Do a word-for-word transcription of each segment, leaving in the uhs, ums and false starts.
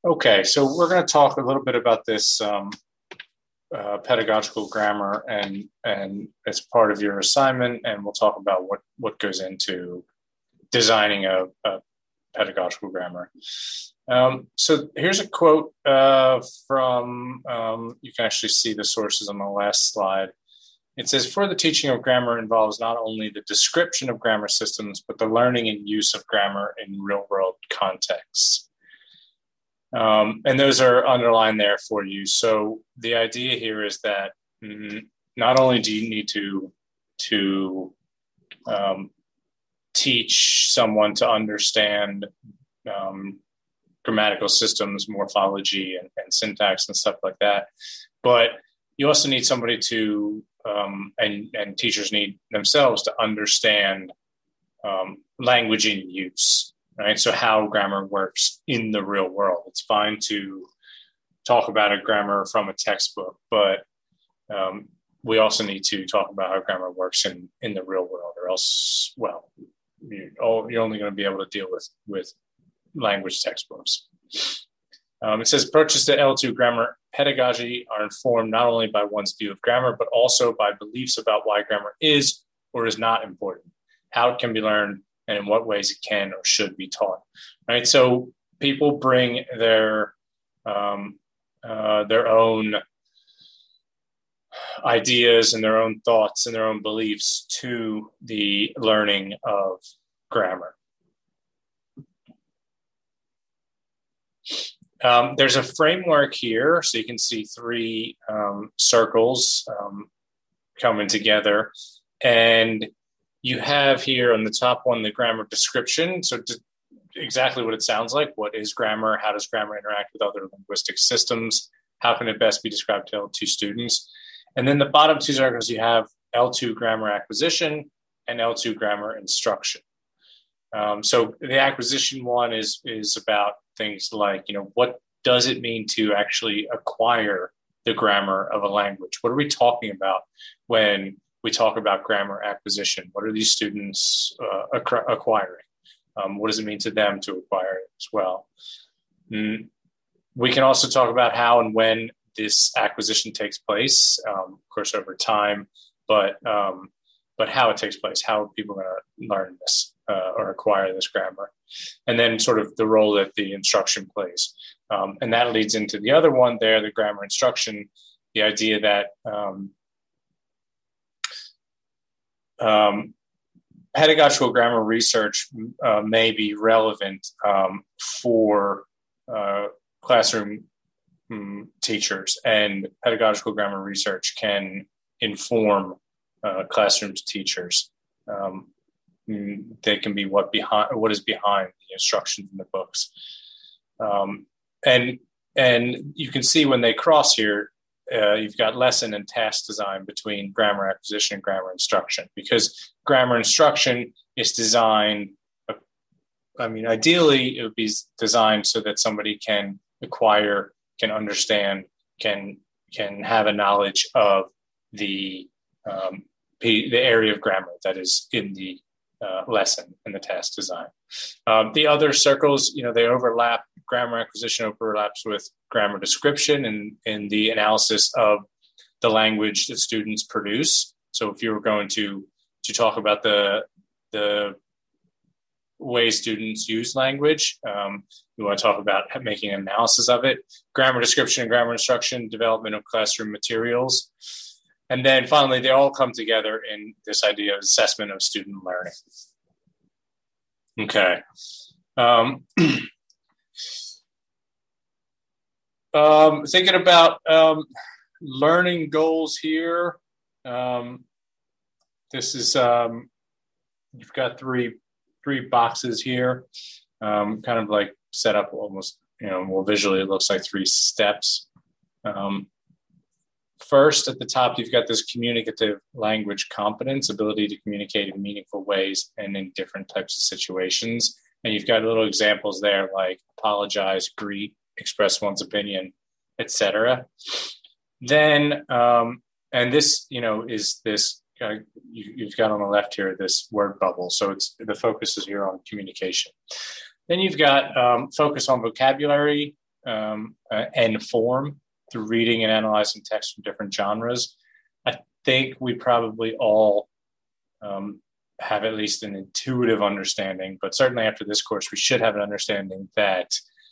Okay, so we're going to talk a little bit about this um, uh, pedagogical grammar, and and as part of your assignment, and we'll talk about what what goes into designing a, a pedagogical grammar. Um, so here's a quote uh, from. Um, you can actually see the sources on the last slide. It says, "For the teaching of grammar involves not only the description of grammar systems, but the learning and use of grammar in real-world contexts." Um, and those are underlined there for you. So the idea here is that mm, not only do you need to to um, teach someone to understand um, grammatical systems, morphology, and, and syntax and stuff like that, but you also need somebody to um, and and teachers need themselves to understand um, language in use. Right. So how grammar works in the real world. It's fine to talk about a grammar from a textbook, but um, we also need to talk about how grammar works in, in the real world, or else, well, you, oh, you're only going to be able to deal with, with language textbooks. Um, it says approaches to L two grammar pedagogy are informed not only by one's view of grammar, but also by beliefs about why grammar is or is not important, how it can be learned, and in what ways it can or should be taught, right? So people bring their um, uh, their own ideas and their own thoughts and their own beliefs to the learning of grammar. Um, there's a framework here, so you can see three um, circles um, coming together, and you have here on the top one, the grammar description. So to, exactly what it sounds like. What is grammar? How does grammar interact with other linguistic systems? How can it best be described to L two students? And then the bottom two circles, you have L two grammar acquisition and L two grammar instruction. Um, so the acquisition one is, is about things like, you know, what does it mean to actually acquire the grammar of a language? What are we talking about when we talk about grammar acquisition? What are these students uh, acquiring? Um, what does it mean to them to acquire it as well? Mm. We can also talk about how and when this acquisition takes place, um, of course, over time, but um, but how it takes place, how are people going to learn this uh, or acquire this grammar? And then sort of the role that the instruction plays. Um, and that leads into the other one there, the grammar instruction, the idea that um, Um, pedagogical grammar research uh, may be relevant um, for uh, classroom um, teachers, and pedagogical grammar research can inform uh, classroom teachers. Um, they can be what behind what is behind the instructions in the books, um, and and you can see when they cross here. Uh, you've got lesson and task design between grammar acquisition and grammar instruction, because grammar instruction is designed, uh, I mean, ideally it would be designed so that somebody can acquire, can understand, can can have a knowledge of the um, the area of grammar that is in the uh, lesson and the task design. Um, the other circles, you know, they overlap. Grammar acquisition overlaps with grammar description and in the analysis of the language that students produce. So if you were going to to talk about the the way students use language, um, we want to talk about making an analysis of it. Grammar description and grammar instruction, development of classroom materials. And then finally, they all come together in this idea of assessment of student learning. Okay. Um, um, thinking about um, learning goals here. Um, this is, um, you've got three, three boxes here, um, kind of like set up almost, you know, more visually, it looks like three steps. Um, First, at the top, you've got this communicative language competence, ability to communicate in meaningful ways and in different types of situations. And you've got little examples there like apologize, greet, express one's opinion, et cetera. Then, um, and this, you know, is this, uh, you, you've got on the left here, this word bubble. So it's the focus is here on communication. Then you've got um, focus on vocabulary, um, uh, and form through reading and analyzing text from different genres. I think we probably all um, have at least an intuitive understanding, but certainly after this course, we should have an understanding that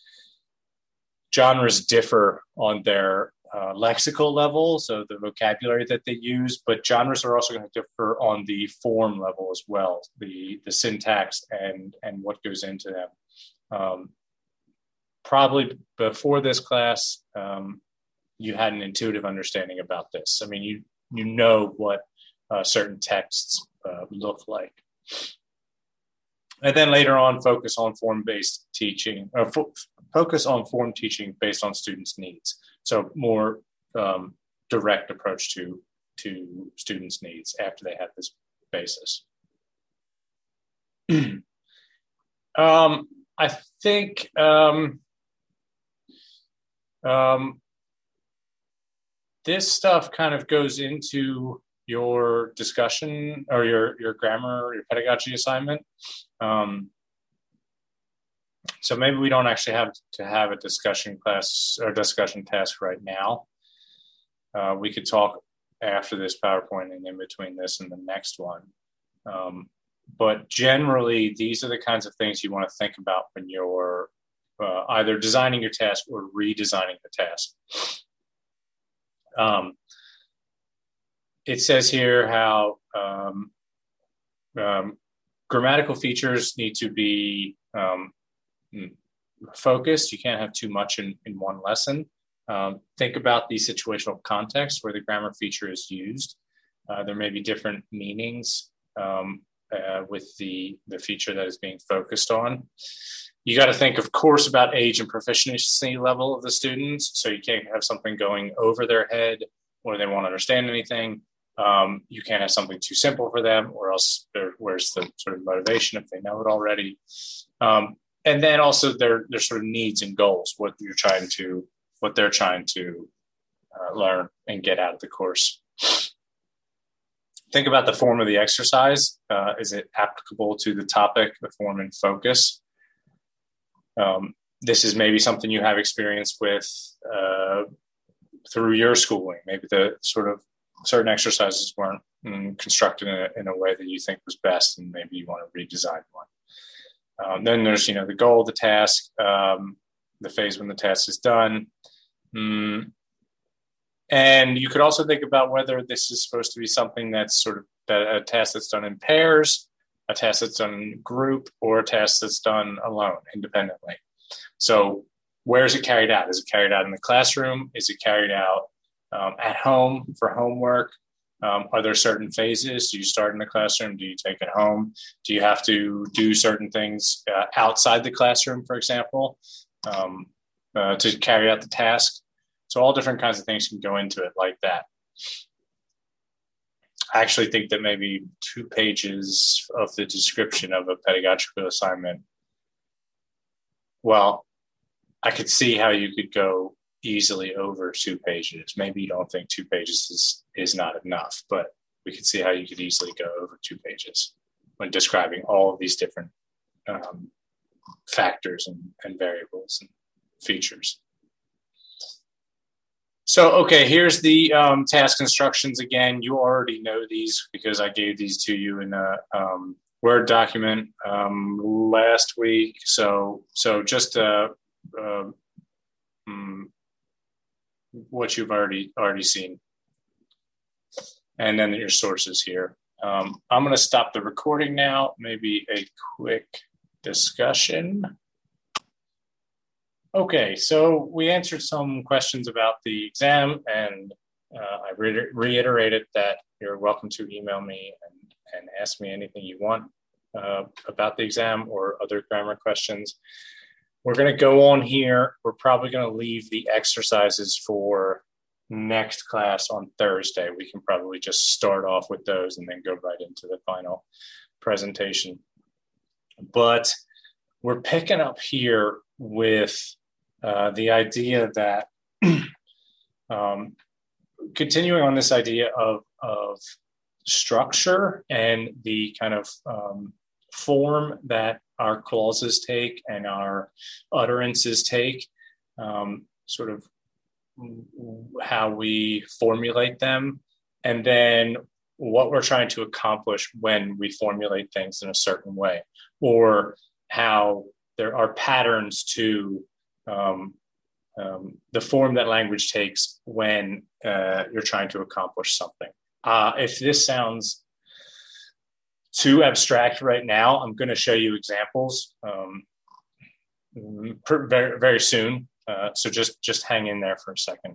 genres differ on their uh, lexical level, so the vocabulary that they use, but genres are also going to differ on the form level as well, the the syntax and and what goes into them. Um, probably before this class, um, you had an intuitive understanding about this. I mean, you you know what uh, certain texts uh, look like. And then later on, focus on form-based teaching, or fo- focus on form teaching based on students' needs. So more um, direct approach to, to students' needs after they have this basis. um, I think um, um, this stuff kind of goes into your discussion or your, your grammar, or your pedagogy assignment. Um, so maybe we don't actually have to have a discussion class or discussion task right now. Uh, we could talk after this PowerPoint and in between this and the next one. Um, but generally, these are the kinds of things you want to think about when you're uh, either designing your task or redesigning the task. Um, it says here how um, um, grammatical features need to be um, focused. You can't have too much in, in one lesson. Um, think about the situational context where the grammar feature is used. Uh, there may be different meanings um, uh, with the, the feature that is being focused on. You got to think, of course, about age and proficiency level of the students. So you can't have something going over their head or they won't understand anything. Um, you can't have something too simple for them, or else there, where's the sort of motivation if they know it already? Um, and then also their their sort of needs and goals, what you're trying to, what they're trying to uh, learn and get out of the course. Think about the form of the exercise. Uh, is it applicable to the topic, the form and focus? Um, this is maybe something you have experience with uh, through your schooling. Maybe the sort of certain exercises weren't mm, constructed in a, in a way that you think was best, and maybe you want to redesign one. Um, then there's, you know, the goal, the task, um, the phase when the task is done. Mm. And you could also think about whether this is supposed to be something that's sort of that a task that's done in pairs, a task that's done in group, or a task that's done alone, independently. So where is it carried out? Is it carried out in the classroom? Is it carried out um, at home for homework? Um, are there certain phases? Do you start in the classroom? Do you take it home? Do you have to do certain things uh, outside the classroom, for example, um, uh, to carry out the task? So all different kinds of things can go into it like that. I actually think that maybe two pages of the description of a pedagogical assignment, well, I could see how you could go easily over two pages. Maybe you don't think two pages is, is not enough, but we could see how you could easily go over two pages when describing all of these different um, factors and, and variables and features. So, okay, here's the um, task instructions again. You already know these because I gave these to you in a um, Word document um, last week. So, so just uh, uh, um, what you've already already seen, and then your sources here. Um, I'm going to stop the recording now. Maybe a quick discussion. Okay, so we answered some questions about the exam, and uh, I re reiterated that you're welcome to email me and, and ask me anything you want uh, about the exam or other grammar questions. We're going to go on here. We're probably going to leave the exercises for next class on Thursday. We can probably just start off with those and then go right into the final presentation. But we're picking up here with uh, the idea that um, continuing on this idea of, of structure and the kind of um, form that our clauses take and our utterances take. um, sort of how we formulate them, and then what we're trying to accomplish when we formulate things in a certain way, or how there are patterns to um, um, the form that language takes when uh, you're trying to accomplish something. Uh, if this sounds too abstract right now, I'm going to show you examples um, very, very soon. Uh, so just, just hang in there for a second.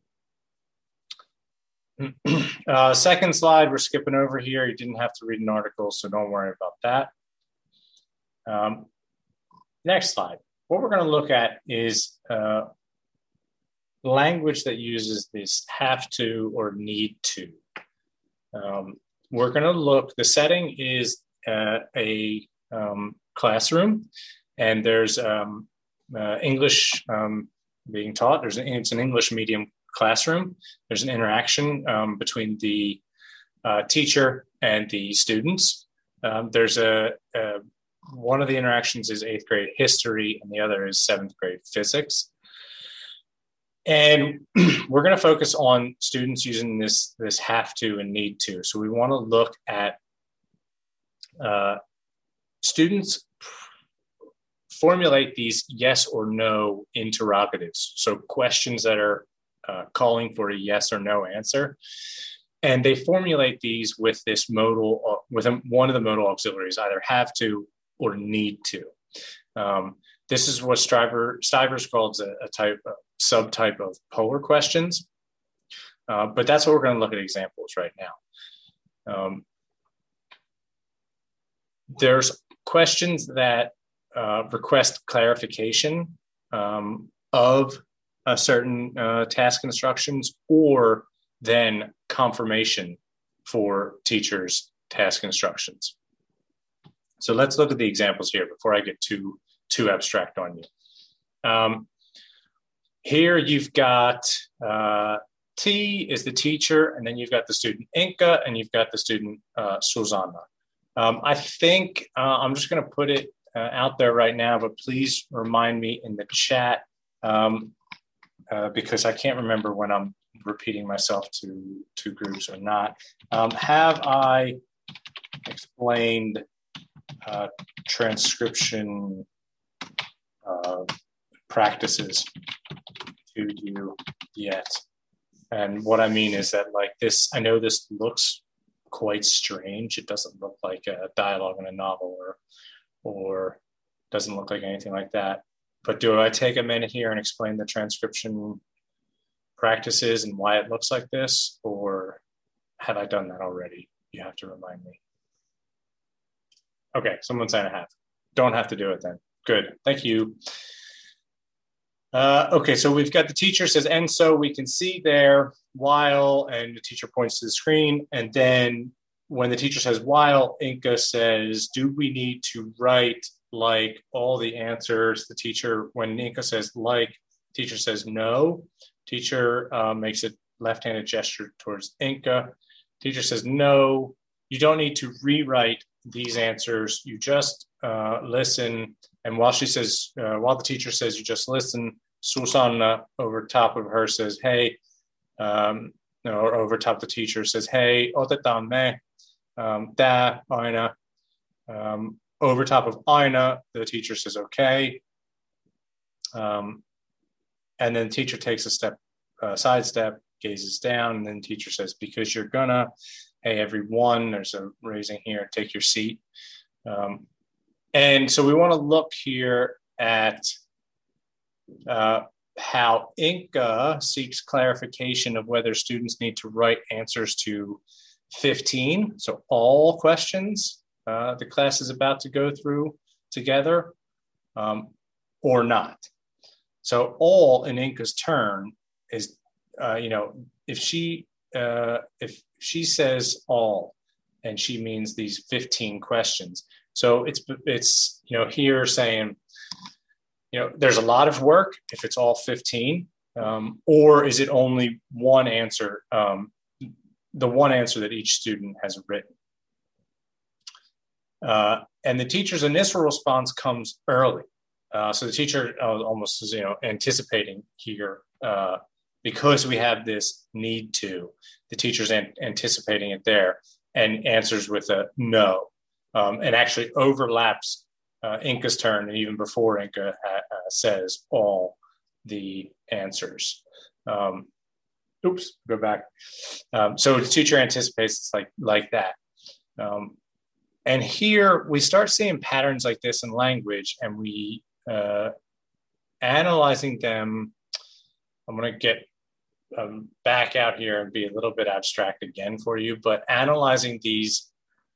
uh, second slide, we're skipping over here. You didn't have to read an article, so don't worry about that. Um, next slide. What we're going to look at is uh, language that uses this have to or need to. Um, we're going to look, the setting is uh, a um, classroom, and there's um, uh, English um, being taught. There's an, it's an English medium classroom. There's an interaction um, between the uh, teacher and the students. Um, there's a, a, one of the interactions is eighth grade history, and the other is seventh grade physics. And we're going to focus on students using this, this have to and need to. So we want to look at uh, students formulate these yes or no interrogatives. So questions that are uh, calling for a yes or no answer. And they formulate these with this modal, uh, with a, one of the modal auxiliaries, either have to or need to. Um, this is what Stiver, Stivers calls a, a type of subtype of polar questions. Uh, but that's what we're going to look at examples right now. Um, there's questions that uh, request clarification um, of a certain uh, task instructions, or then confirmation for teachers' task instructions. So let's look at the examples here before I get too, too abstract on you. Um, Here you've got uh, T is the teacher, and then you've got the student Inka, and you've got the student uh, Susanna. Um, I think uh, I'm just going to put it uh, out there right now, but please remind me in the chat um, uh, because I can't remember when I'm repeating myself to, to groups or not. Um, have I explained uh, transcription uh, practices to you yet? And what I mean is that, like, this, I know this looks quite strange. It doesn't look like a dialogue in a novel, or or doesn't look like anything like that. But do I take a minute here and explain the transcription practices and why it looks like this, or have I done that already? You have to remind me. Okay, someone's saying I have. Don't have to do it then. Good, thank you. Uh, okay, so we've got the teacher says, and so we can see there while, and the teacher points to the screen. And then when the teacher says while, Inka says, do we need to write like all the answers? The teacher, when Inka says like, teacher says no. Teacher uh, makes a left-handed gesture towards Inka. Teacher says no, you don't need to rewrite these answers. You just uh, listen. And while she says, uh, while the teacher says you just listen, Susanna over top of her says, hey, um, or over top the teacher says, hey, otetaan me, um, da, aina. Um, over top of aina, the teacher says, okay. Um, and then teacher takes a step, uh, side step, gazes down, and then teacher says, because you're gonna, hey, everyone, there's a raising here, take your seat. Um, And so we want to look here at uh, how Inka seeks clarification of whether students need to write answers to fifteen, so all questions uh, the class is about to go through together, um, or not. So all in Inka's turn is, uh, you know, if she uh, if she says all, and she means these fifteen questions. So it's, it's you know, here saying, you know, there's a lot of work if it's all fifteen, um, or is it only one answer, um, the one answer that each student has written? Uh, and the teacher's initial response comes early. Uh, so the teacher uh, almost is, you know, anticipating here uh, because we have this need to. The teacher's an- anticipating it there and answers with a no, um, and actually overlaps uh, Inca's turn, and even before Inca ha- uh, says all the answers. Um, oops, go back. Um, so the teacher anticipates it's like like that. Um, and here we start seeing patterns like this in language, and we uh, analyzing them. I'm going to get um, back out here and be a little bit abstract again for you, but analyzing these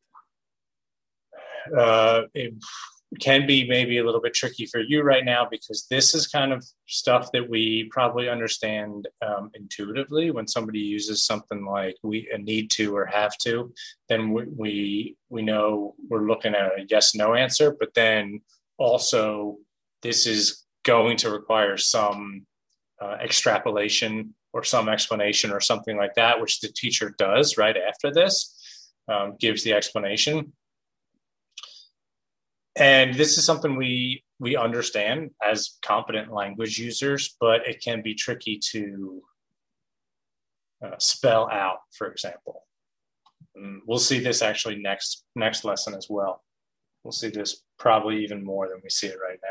uh, it can be maybe a little bit tricky for you right now, because this is kind of stuff that we probably understand um, intuitively. When somebody uses something like we need to or have to, then we, we we know we're looking at a yes no answer, but then also this is going to require some uh, extrapolation or some explanation or something like that, which the teacher does right after this, um, gives the explanation. And this is something we we understand as competent language users, but it can be tricky to uh, spell out, for example. And we'll see this actually next next lesson as well. We'll see this probably even more than we see it right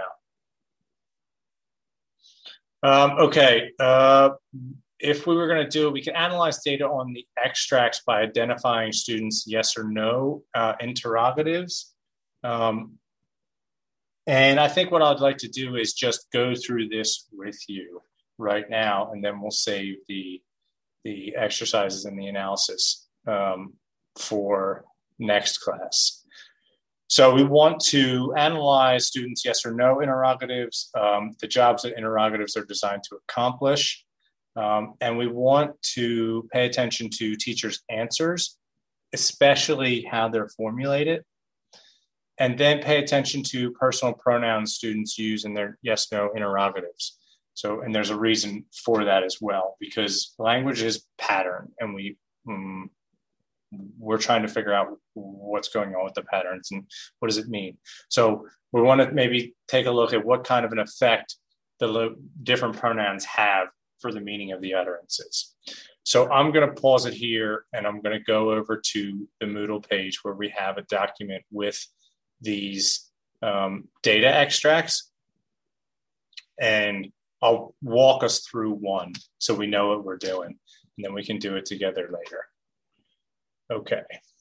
now. Um, okay, uh, if we were going to do it, we can analyze data on the extracts by identifying students' yes or no uh, interrogatives. Um, And I think what I'd like to do is just go through this with you right now, and then we'll save the the exercises and the analysis um, for next class. So we want to analyze students' yes or no interrogatives, um, the jobs that interrogatives are designed to accomplish. Um, and we want to pay attention to teachers' answers, especially how they're formulated. And then pay attention to personal pronouns students use in their yes, no interrogatives. So, and there's a reason for that as well, because language is pattern, and we, um, we're trying to figure out what's going on with the patterns and what does it mean. So we want to maybe take a look at what kind of an effect the lo- different pronouns have for the meaning of the utterances. So I'm going to pause it here, and I'm going to go over to the Moodle page where we have a document with these um, data extracts, and I'll walk us through one so we know what we're doing, and then we can do it together later. Okay.